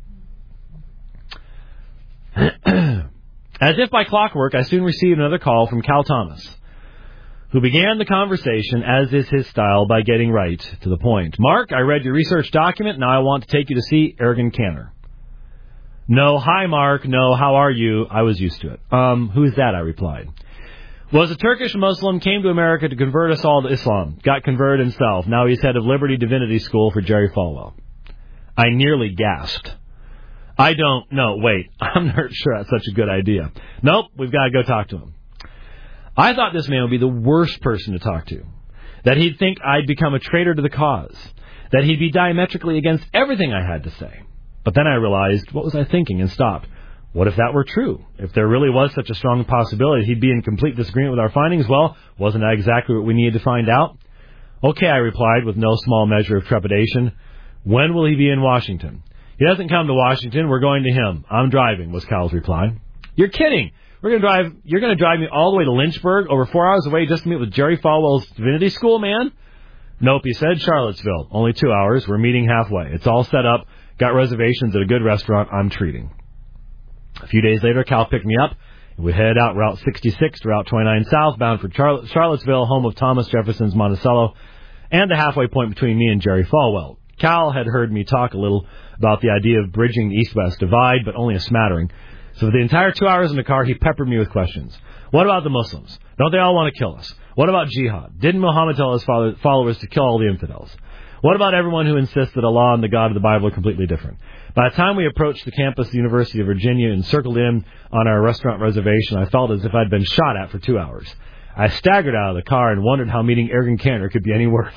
As if by clockwork, I soon received another call from Cal Thomas, who began the conversation, as is his style, by getting right to the point. Mark, I read your research document. Now I want to take you to see Ergen Cantor. No, hi, Mark. No, how are you? I was used to it. Um, who is that? I replied. Was a Turkish Muslim, came to America to convert us all to Islam. Got converted himself. Now he's head of Liberty Divinity School for Jerry Falwell. I nearly gasped. I don't, no, wait, I'm not sure that's such a good idea. Nope, we've got to go talk to him. I thought this man would be the worst person to talk to. That he'd think I'd become a traitor to the cause. That he'd be diametrically against everything I had to say. But then I realized, what was I thinking, and stopped. What if that were true? If there really was such a strong possibility he'd be in complete disagreement with our findings, well, wasn't that exactly what we needed to find out? Okay, I replied with no small measure of trepidation. When will he be in Washington? He doesn't come to Washington. We're going to him. I'm driving, was Cal's reply. You're kidding. We're going to drive. You're going to drive me all the way to Lynchburg, over four hours away, just to meet with Jerry Falwell's Divinity School, man? Nope, he said. Charlottesville. Only two hours. We're meeting halfway. It's all set up. Got reservations at a good restaurant I'm treating. A few days later, Cal picked me up. We headed out Route sixty-six to Route twenty-nine South, bound for Char- Charlottesville, home of Thomas Jefferson's Monticello, and the halfway point between me and Jerry Falwell. Cal had heard me talk a little about the idea of bridging the East-West divide, but only a smattering. So for the entire two hours in the car, he peppered me with questions. What about the Muslims? Don't they all want to kill us? What about jihad? Didn't Muhammad tell his followers to kill all the infidels? What about everyone who insists that Allah and the God of the Bible are completely different? By the time we approached the campus of the University of Virginia and circled in on our restaurant reservation, I felt as if I'd been shot at for two hours. I staggered out of the car and wondered how meeting Ergen Cantor could be any worse.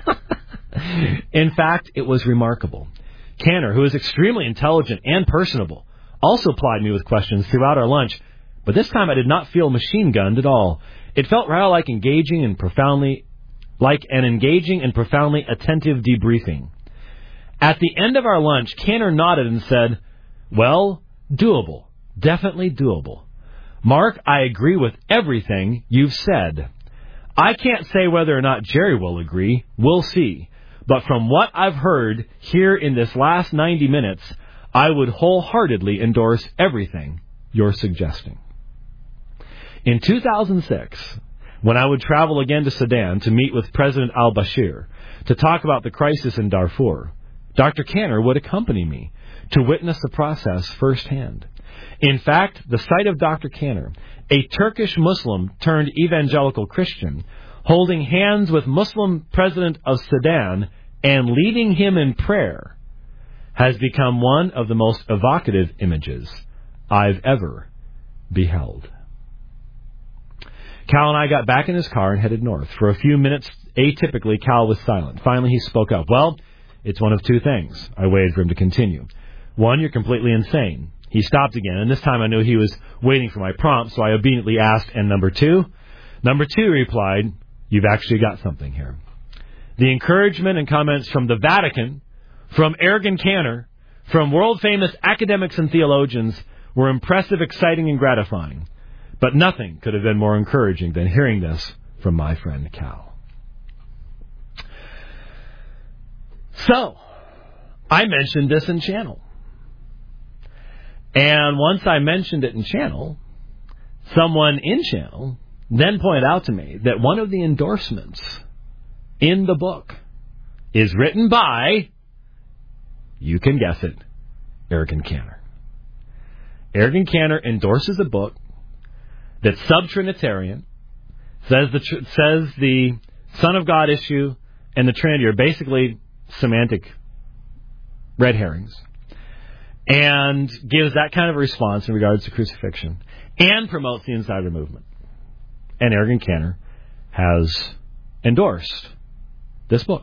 In fact, it was remarkable. Cantor, who is extremely intelligent and personable, also plied me with questions throughout our lunch, but this time I did not feel machine-gunned at all. It felt rather like engaging and profoundly, like an engaging and profoundly attentive debriefing. At the end of our lunch, Cantor nodded and said, well, doable. Definitely doable. Mark, I agree with everything you've said. I can't say whether or not Jerry will agree. We'll see. But from what I've heard here in this last ninety minutes, I would wholeheartedly endorse everything you're suggesting. In two thousand six, when I would travel again to Sudan to meet with President al-Bashir to talk about the crisis in Darfur, Doctor Cantor would accompany me to witness the process firsthand. In fact, the sight of Doctor Cantor, a Turkish Muslim turned evangelical Christian, holding hands with Muslim President of Sudan and leading him in prayer, has become one of the most evocative images I've ever beheld. Cal and I got back in his car and headed north. For a few minutes, atypically, Cal was silent. Finally, he spoke up. Well, it's one of two things. I waited for him to continue. One, you're completely insane. He stopped again, and this time I knew he was waiting for my prompt, so I obediently asked, and number two? Number two, he replied, you've actually got something here. The encouragement and comments from the Vatican, from Ergen Cantor, from world-famous academics and theologians were impressive, exciting, and gratifying. But nothing could have been more encouraging than hearing this from my friend Cal. So, I mentioned this in channel. And once I mentioned it in channel, someone in channel then pointed out to me that one of the endorsements in the book is written by, you can guess it, Ergen Cantor. Ergen Cantor endorses a book that's sub-Trinitarian, says the, says the Son of God issue and the Trinity are basically semantic red herrings, and gives that kind of a response in regards to crucifixion, and promotes the Insider Movement. And Ergen Cantor has endorsed this book.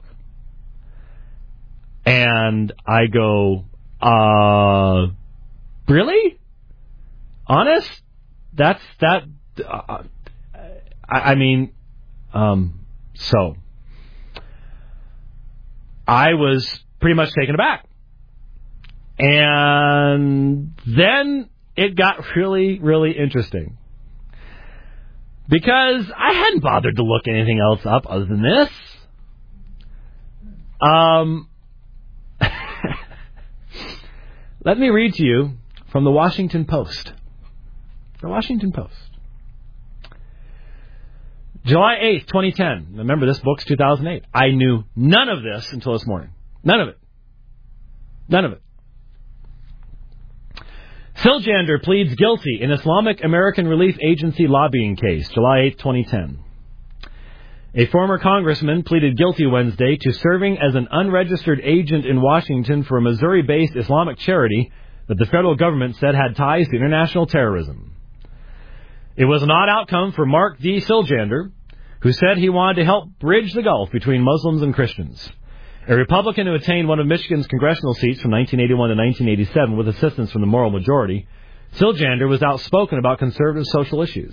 And I go, uh, really? Honest? That's, that, uh, I, I mean, um, So, I was pretty much taken aback. And then it got really, really interesting. Because I hadn't bothered to look anything else up other than this. Um, let me read to you from the Washington Post. The Washington Post. July eighth, twenty ten. Remember, this book's two thousand eight. I knew none of this until this morning. None of it. None of it. Siljander pleads guilty in Islamic American Relief Agency lobbying case. July eighth, twenty ten. A former congressman pleaded guilty Wednesday to serving as an unregistered agent in Washington for a Missouri-based Islamic charity that the federal government said had ties to international terrorism. It was an odd outcome for Mark D. Siljander, who said he wanted to help bridge the gulf between Muslims and Christians. A Republican who attained one of Michigan's congressional seats from nineteen eighty-one to nineteen eighty-seven with assistance from the moral majority, Siljander was outspoken about conservative social issues.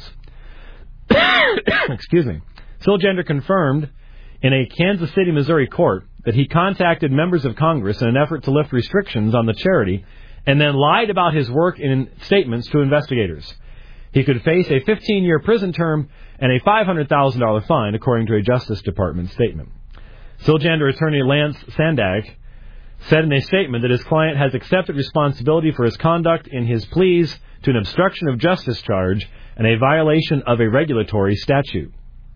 Excuse me. Siljander confirmed in a Kansas City, Missouri court that he contacted members of Congress in an effort to lift restrictions on the charity and then lied about his work in statements to investigators. He could face a fifteen-year prison term and a five hundred thousand dollars fine, according to a Justice Department statement. Siljander attorney Lance Sandag said in a statement that his client has accepted responsibility for his conduct in his pleas to an obstruction of justice charge and a violation of a regulatory statute.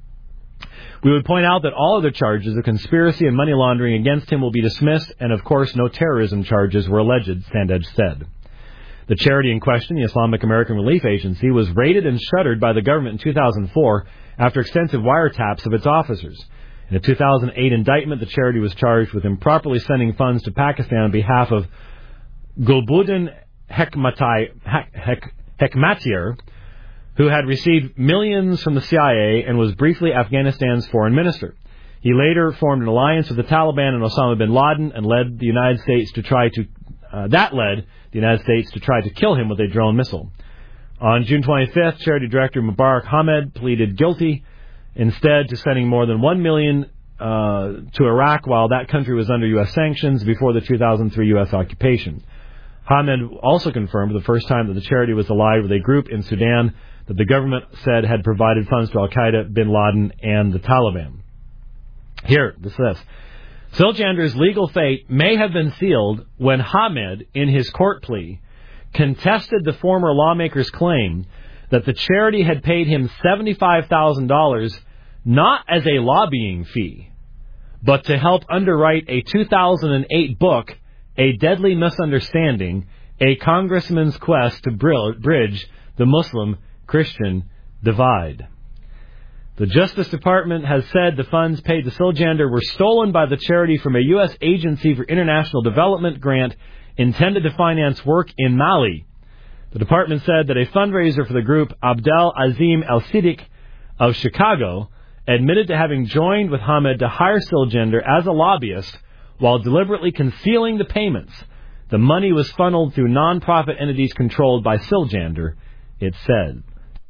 We would point out that all other charges of conspiracy and money laundering against him will be dismissed, and of course no terrorism charges were alleged, Sandag said. The charity in question, the Islamic American Relief Agency, was raided and shuttered by the government in two thousand four after extensive wiretaps of its officers. In a two thousand eight indictment, the charity was charged with improperly sending funds to Pakistan on behalf of Gulbuddin Hekmatyar, Hek, Hekmatyar, who had received millions from the C I A and was briefly Afghanistan's foreign minister. He later formed an alliance with the Taliban and Osama bin Laden and led the United States to try to uh, that led the United States to try to kill him with a drone missile. On June twenty-fifth, charity director Mubarak Ahmed pleaded guilty instead to sending more than one million dollars uh, to Iraq while that country was under U S sanctions before the two thousand three U S occupation. Ahmed also confirmed for the first time that the charity was allied with a group in Sudan that the government said had provided funds to Al-Qaeda, bin Laden, and the Taliban. Here, this says, Siljander's legal fate may have been sealed when Ahmed, in his court plea, contested the former lawmaker's claim that the charity had paid him seventy-five thousand dollars not as a lobbying fee, but to help underwrite a two thousand eight book, A Deadly Misunderstanding, A Congressman's Quest to Bridge the Muslim-Christian Divide. The Justice Department has said the funds paid to Siljander were stolen by the charity from a U S Agency for International Development grant intended to finance work in Mali. The department said that a fundraiser for the group, Abdel Azim El-Siddiq of Chicago, admitted to having joined with Ahmed to hire Siljander as a lobbyist while deliberately concealing the payments. The money was funneled through non-profit entities controlled by Siljander, it said.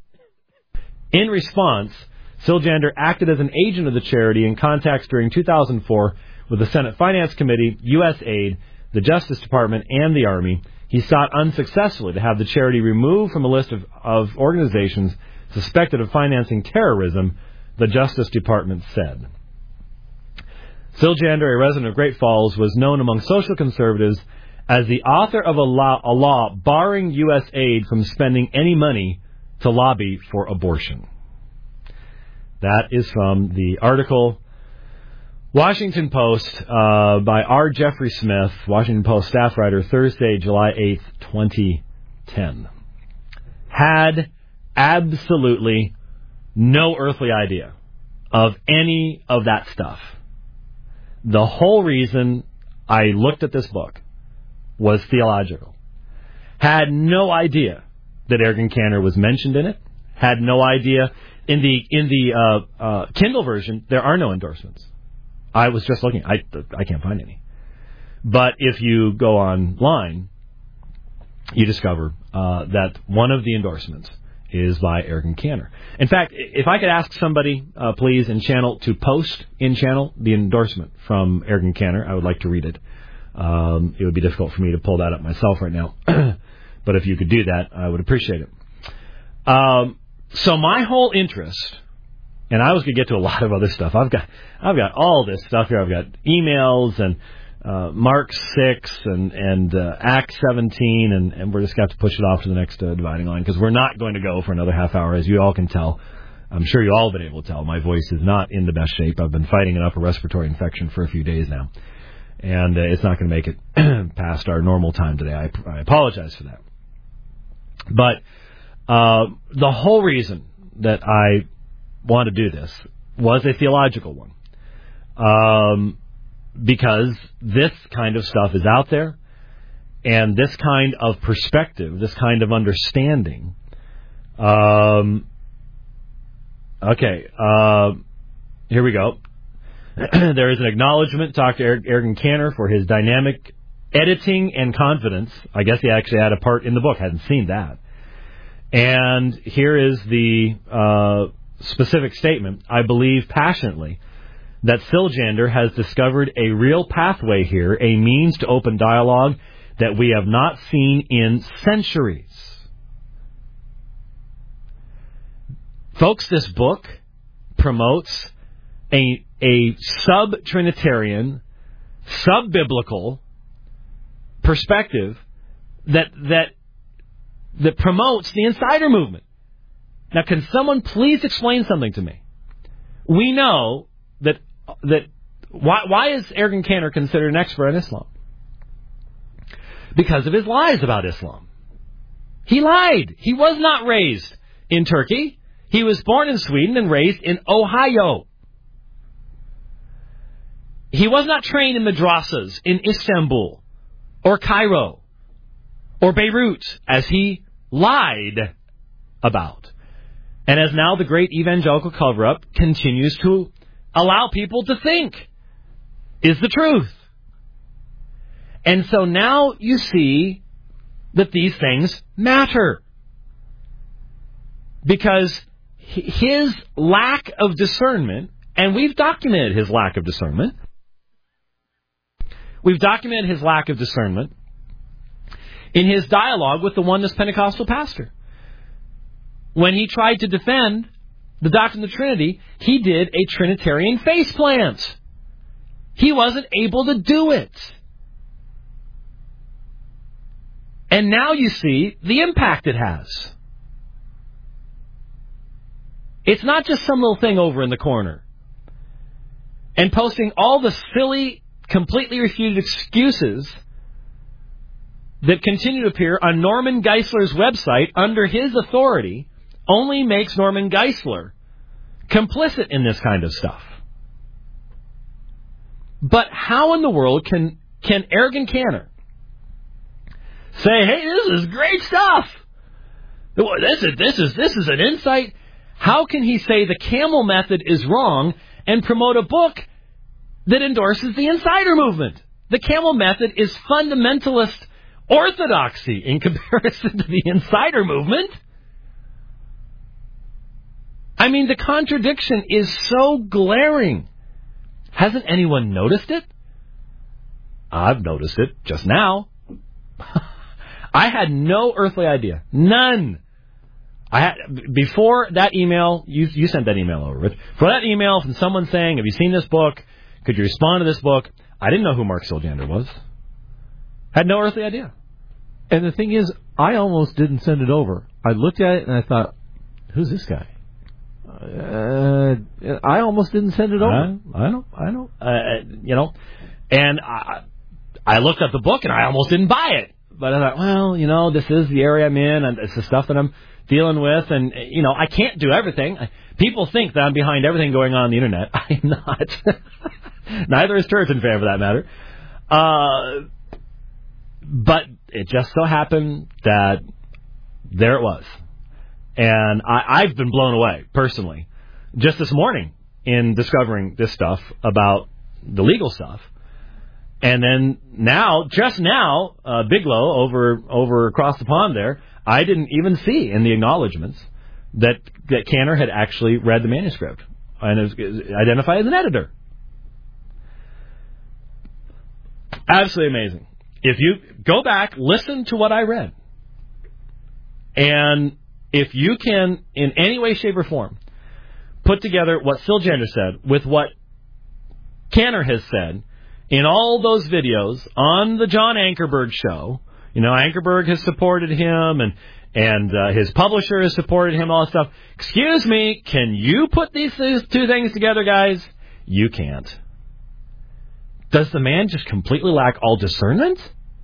In response, Siljander acted as an agent of the charity in contacts during two thousand four with the Senate Finance Committee, U S Aid, the Justice Department, and the Army. He sought unsuccessfully to have the charity removed from a list of, of organizations suspected of financing terrorism, the Justice Department said. Siljander, a resident of Great Falls, was known among social conservatives as the author of a law, a law barring U S aid from spending any money to lobby for abortion. That is from the article, Washington Post, uh, by R. Jeffrey Smith, Washington Post staff writer, Thursday, July eighth, twenty ten. Had absolutely no earthly idea of any of that stuff. The whole reason I looked at this book was theological. Had no idea that Ergen Cantor was mentioned in it. Had no idea. In the in the uh, uh, Kindle version, there are no endorsements. I was just looking. I, I can't find any. But if you go online, you discover uh, that one of the endorsements is by Eric Cantor. In fact, if I could ask somebody, uh, please, in channel to post in channel the endorsement from Eric Cantor, I would like to read it. Um, it would be difficult for me to pull that up myself right now. But if you could do that, I would appreciate it. Um, so my whole interest, and I was going to get to a lot of other stuff. I've got I've got all this stuff here. I've got emails and uh, Mark six and, and uh, Acts seventeen, and, and we're just going to have to push it off to the next uh, dividing line because we're not going to go for another half hour, as you all can tell. I'm sure you all have been able to tell. My voice is not in the best shape. I've been fighting an upper respiratory infection for a few days now, and uh, it's not going to make it past our normal time today. I, I apologize for that. But uh, the whole reason that I want to do this was a theological one. Um, because this kind of stuff is out there, and this kind of perspective, this kind of understanding. Um, okay, uh, here we go. There is an acknowledgement to Doctor Eric, Eric Cantor for his dynamic editing and confidence. I guess he actually had a part in the book. I hadn't seen that. And here is the uh, specific statement. I believe passionately that Siljander has discovered a real pathway here, a means to open dialogue that we have not seen in centuries. Folks, this book promotes a, a sub-Trinitarian, sub-biblical perspective that that that promotes the insider movement. Now, can someone please explain something to me? We know that that why why is Eric Cantor considered an expert on Islam? Because of his lies about Islam. He lied. He was not raised in Turkey. He was born in Sweden and raised in Ohio. He was not trained in madrasas in Istanbul or Cairo or Beirut, as he lied about. And as now the great evangelical cover-up continues to allow people to think is the truth. And so now you see that these things matter. Because his lack of discernment, and we've documented his lack of discernment, we've documented his lack of discernment in his dialogue with the Oneness Pentecostal pastor. When he tried to defend the doctrine of the Trinity, he did a Trinitarian faceplant. He wasn't able to do it. And now you see the impact it has. It's not just some little thing over in the corner. And posting all the silly, completely refuted excuses that continue to appear on Norman Geisler's website under his authority only makes Norman Geisler complicit in this kind of stuff. But how in the world can, can Eric Cantor say, hey, this is great stuff. This is, this is, this is an insight. How can he say the camel method is wrong and promote a book that endorses the insider movement? The camel method is fundamentalist orthodoxy in comparison to the insider movement. I mean, the contradiction is so glaring. Hasn't anyone noticed it? I've noticed it just now. I had no earthly idea. None. I had, before that email, you, you sent that email over, Rich. For that email from someone saying, have you seen this book? Could you respond to this book? I didn't know who Mark Siljander was. Had no earthly idea. And the thing is, I almost didn't send it over. I looked at it and I thought, who's this guy? Uh, I almost didn't send it over. I, I know, I know. Uh, you know, and I, I looked at the book and I almost didn't buy it. But I thought, well, you know, this is the area I'm in and it's the stuff that I'm dealing with. And, you know, I can't do everything. People think that I'm behind everything going on on the Internet. I am not. Neither is Turretin Fan, for that matter. Uh, but it just so happened that there it was. And I, I've been blown away, personally, just this morning in discovering this stuff about the legal stuff. And then now, just now, uh, Bigelow over over across the pond there, I didn't even see in the acknowledgments that that Cantor had actually read the manuscript and is, is identified as an editor. Absolutely amazing. If you go back, listen to what I read, and if you can, in any way, shape, or form, put together what Siljander said with what Cantor has said in all those videos on the John Ankerberg show. You know, Ankerberg has supported him, and and uh, his publisher has supported him, all that stuff. Excuse me, can you put these two things together, guys? You can't. Does the man just completely lack all discernment?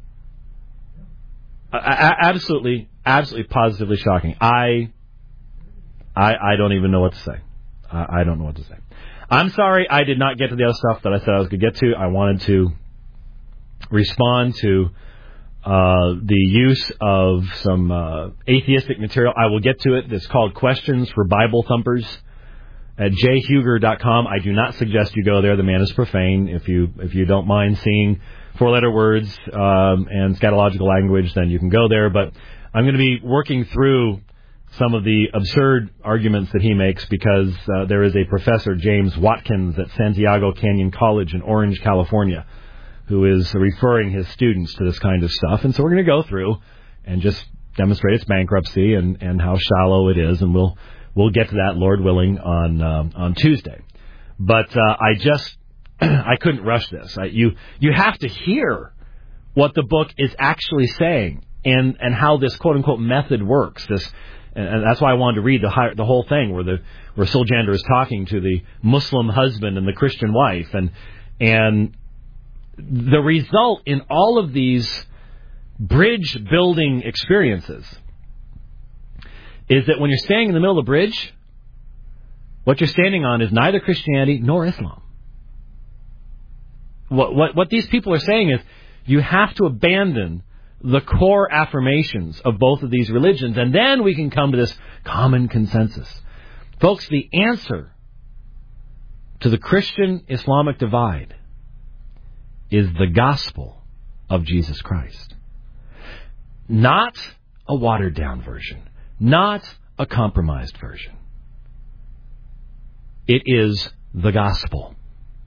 Uh, absolutely, absolutely, positively shocking. I, I, I don't even know what to say. I, I don't know what to say. I'm sorry I did not get to the other stuff that I said I was going to get to. I wanted to respond to uh, the use of some uh, atheistic material. I will get to it. It's called Questions for Bible Thumpers at j huger dot com. I do not suggest you go there. The man is profane. If you if you don't mind seeing four-letter words um, and scatological language, then you can go there. But I'm going to be working through some of the absurd arguments that he makes because uh, there is a professor, James Watkins, at Santiago Canyon College in Orange, California, who is referring his students to this kind of stuff. And so we're going to go through and just demonstrate its bankruptcy and, and how shallow it is. And we'll we'll get to that, Lord willing, on um, on Tuesday. But uh, I just, I couldn't rush this. I, you you have to hear what the book is actually saying and, and how this quote-unquote method works. This And that's why I wanted to read the high, the whole thing, where the where Siljander is talking to the Muslim husband and the Christian wife, and and the result in all of these bridge building experiences is that when you're standing in the middle of the bridge, what you're standing on is neither Christianity nor Islam. What what what these people are saying is you have to abandon the core affirmations of both of these religions, and then we can come to this common consensus. Folks, the answer to the Christian-Islamic divide is the gospel of Jesus Christ. Not a watered-down version. Not a compromised version. It is the gospel.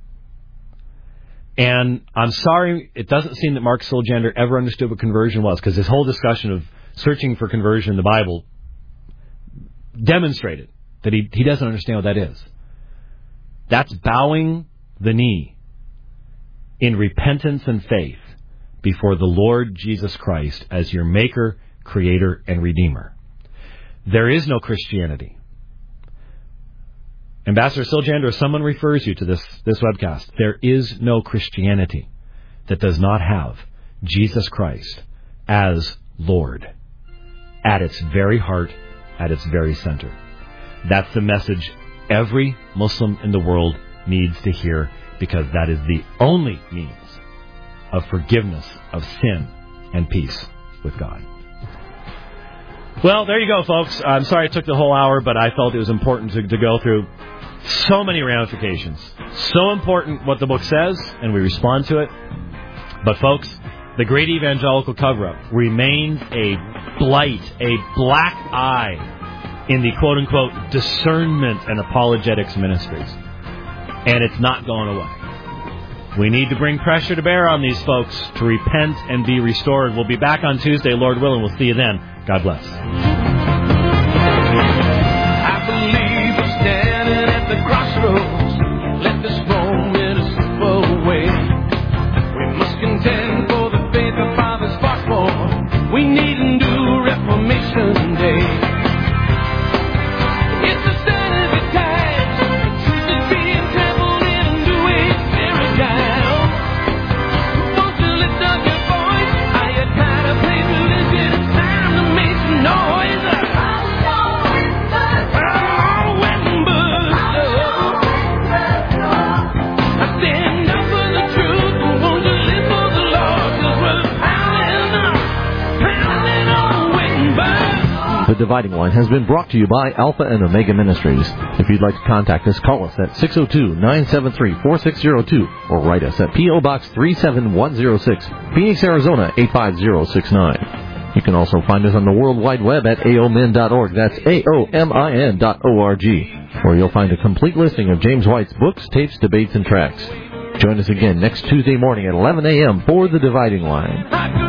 And I'm sorry, it doesn't seem that Mark Siljander ever understood what conversion was, because his whole discussion of searching for conversion in the Bible demonstrated that he, he doesn't understand what that is. That's bowing the knee in repentance and faith before the Lord Jesus Christ as your Maker, Creator, and Redeemer. There is no Christianity. Ambassador Siljander, if someone refers you to this, this webcast, there is no Christianity that does not have Jesus Christ as Lord at its very heart, at its very center. That's the message every Muslim in the world needs to hear, because that is the only means of forgiveness of sin and peace with God. Well, there you go, folks. I'm sorry it took the whole hour, but I felt it was important to, to go through so many ramifications. So important what the book says, and we respond to it. But, folks, the great evangelical cover-up remains a blight, a black eye in the quote-unquote discernment and apologetics ministries. And it's not going away. We need to bring pressure to bear on these folks to repent and be restored. We'll be back on Tuesday, Lord willing. We'll see you then. God bless. I believe we're standing at the crossroads. Let this moment slip away. We must contend for the faith our fathers fought for. We need a new Reformation Day. It's a sign of the times. Truth is being trampled in a new age paradigm. Won't you lift up your voice? Are you tired of playing religion? It's time to make some noise. The Dividing Line has been brought to you by Alpha and Omega Ministries. If you'd like to contact us, call us at six oh two, nine seven three, four six oh two or write us at P O. Box three seven one oh six, Phoenix, Arizona eight five zero six nine. You can also find us on the World Wide Web at A O M I N dot org. That's A O M I N dot O R G, where you'll find a complete listing of James White's books, tapes, debates, and tracks. Join us again next Tuesday morning at eleven a.m. for The Dividing Line.